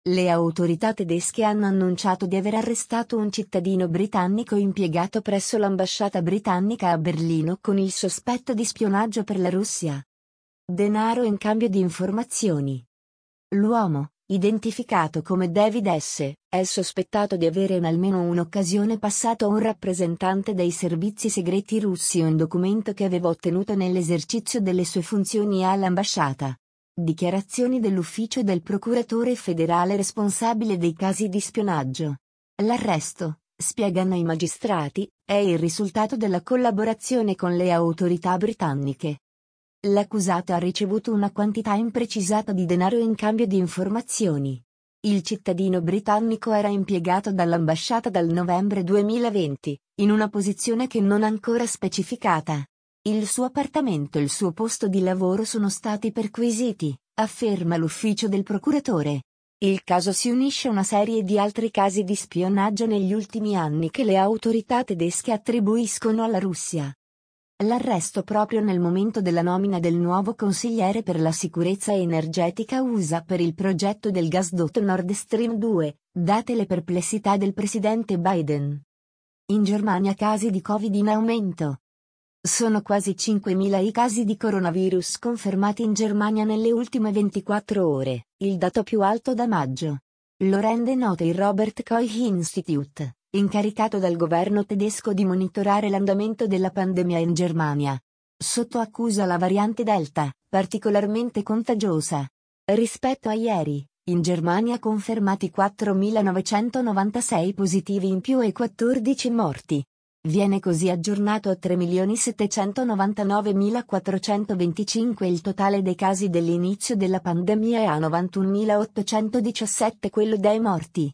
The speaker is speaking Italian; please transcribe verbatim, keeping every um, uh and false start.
Le autorità tedesche hanno annunciato di aver arrestato un cittadino britannico impiegato presso l'ambasciata britannica a Berlino con il sospetto di spionaggio per la Russia. Denaro in cambio di informazioni. L'uomo, identificato come David S., è sospettato di avere in almeno un'occasione passato a un rappresentante dei servizi segreti russi un documento che aveva ottenuto nell'esercizio delle sue funzioni all'ambasciata. Dichiarazioni dell'ufficio del procuratore federale responsabile dei casi di spionaggio. L'arresto, spiegano i magistrati, è il risultato della collaborazione con le autorità britanniche. L'accusato ha ricevuto una quantità imprecisata di denaro in cambio di informazioni. Il cittadino britannico era impiegato dall'ambasciata dal novembre duemilaventi, in una posizione che non ancora specificata. Il suo appartamento e il suo posto di lavoro sono stati perquisiti, afferma l'ufficio del procuratore. Il caso si unisce a una serie di altri casi di spionaggio negli ultimi anni che le autorità tedesche attribuiscono alla Russia. L'arresto proprio nel momento della nomina del nuovo consigliere per la sicurezza energetica U S A per il progetto del gasdotto Nord Stream due, date le perplessità del presidente Biden. In Germania casi di Covid in aumento. Sono quasi cinquemila i casi di coronavirus confermati in Germania nelle ultime ventiquattro ore, il dato più alto da maggio. Lo rende noto il Robert Koch Institute, incaricato dal governo tedesco di monitorare l'andamento della pandemia in Germania. Sotto accusa la variante Delta, particolarmente contagiosa. Rispetto a ieri, in Germania confermati quattromilanovecentonovantasei positivi in più e quattordici morti. Viene così aggiornato a tre milioni settecentonovantanovemilaquattrocentoventicinque il totale dei casi dell'inizio della pandemia e a novantunomilaottocentodiciassette quello dei morti.